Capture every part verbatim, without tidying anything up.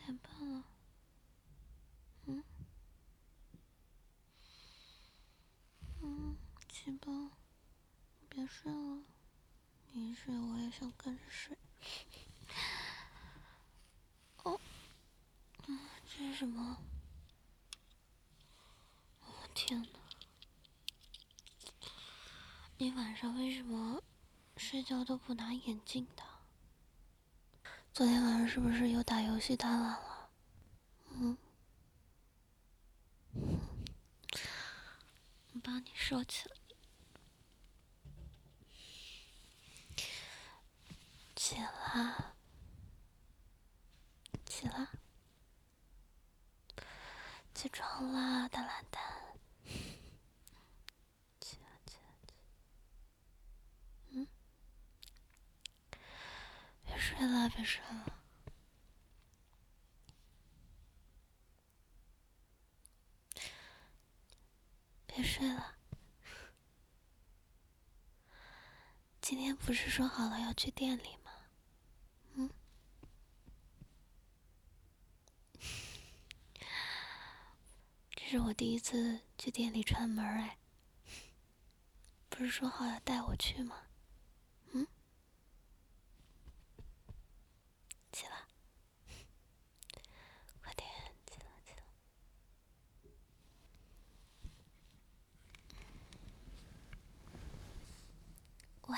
点半了，嗯嗯，起吧，别睡了，你一睡我也想跟着睡。哦，嗯，这是什么？哦天哪！你晚上为什么睡觉都不拿眼镜的？昨天晚上是不是又打游戏太晚了？嗯，我帮你收起来。起啦，起啦，起床啦，大懒蛋！起来，起来，起来！嗯，别睡了，别睡了。别睡了，今天不是说好了要去店里吗？嗯，这是我第一次去店里串门哎，不是说好要带我去吗？嗯，起来，快点起来起来！喂，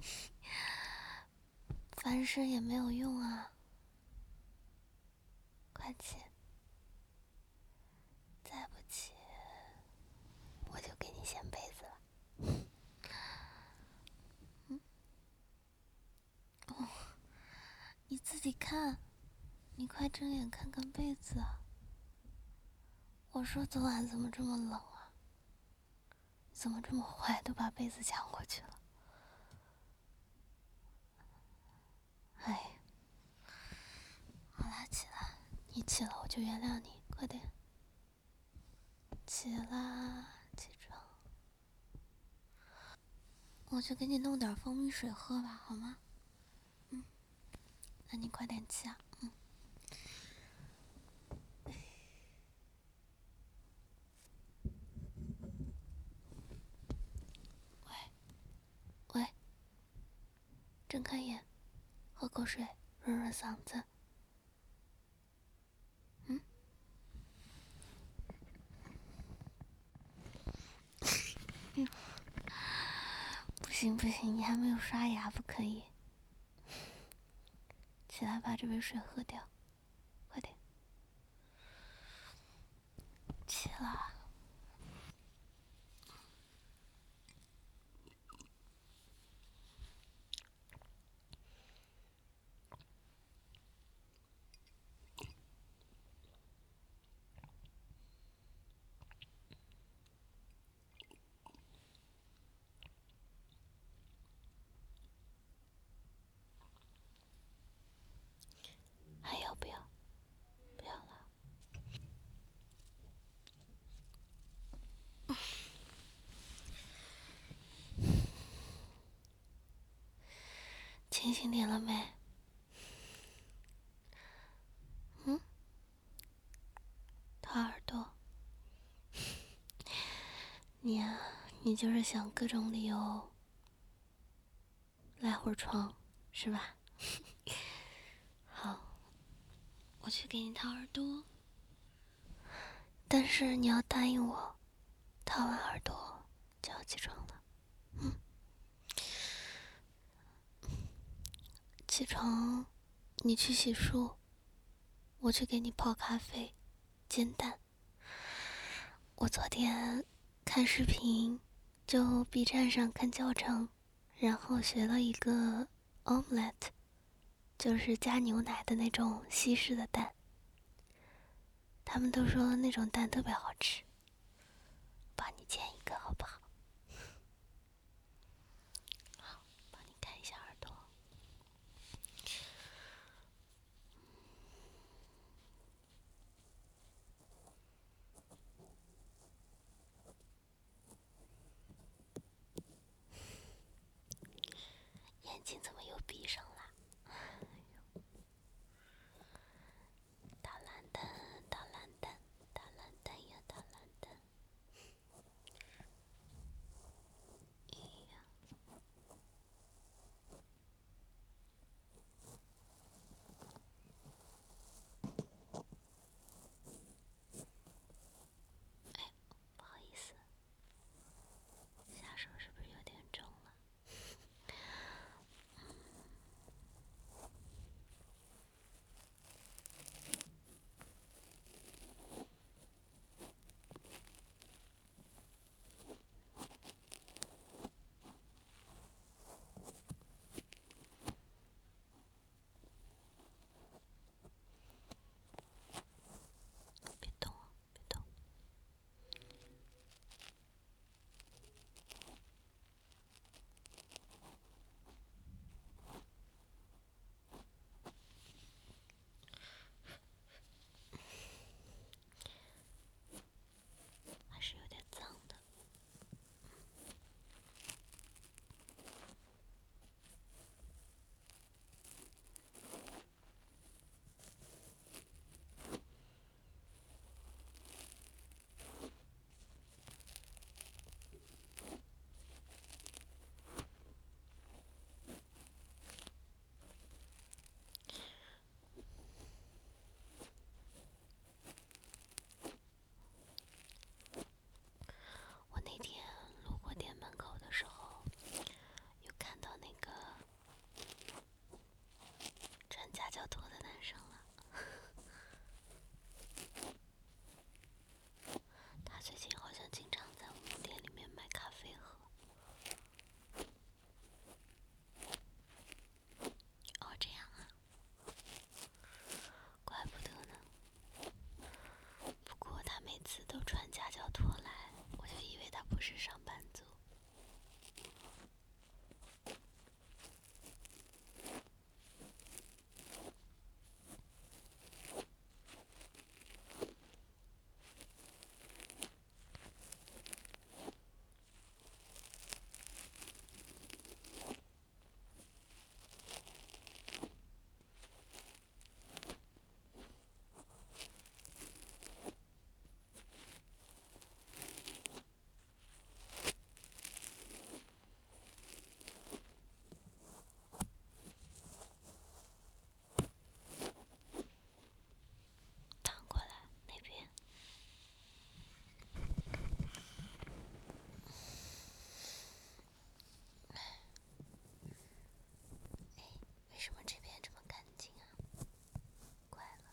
翻身也没有用啊，快起！再不起，我就给你掀被子了。嗯，哦，你自己看，你快睁眼看看被子啊！我说昨晚怎么这么冷啊？怎么这么坏，都把被子抢过去了？哎，好啦，起来，你起了我就原谅你，快点，起啦，起床，我去给你弄点蜂蜜水喝吧，好吗？嗯，那你快点起啊，嗯。喂，喂，睁开眼，喝口水，润润嗓子。嗯，嗯，不行不行，你还没有刷牙，不可以。起来把这杯水喝掉，快点，起来。还要不要？不要了。清醒点了没？嗯，掏耳朵。你呀、啊，你就是想各种理由赖会儿床，是吧？好，我去给你掏耳朵。但是你要答应我，掏完耳朵就要起床了。嗯，起床，你去洗漱，我去给你泡咖啡，煎蛋。我昨天看视频，就 B 站上看教程，然后学了一个 omelette， 就是加牛奶的那种西式的蛋。他们都说那种蛋特别好吃，帮你煎一个好不好？好，帮你看一下耳朵。眼睛怎么又闭上了？大的男生了。他最近好像经常在我们店里面买咖啡喝。哦，这样啊，怪不得呢。不过他每次都穿夹脚拖来，我就以为他不是上班族。躺过来那边。为什么这边这么干净啊？怪了。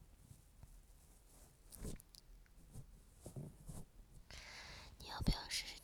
你要不要试试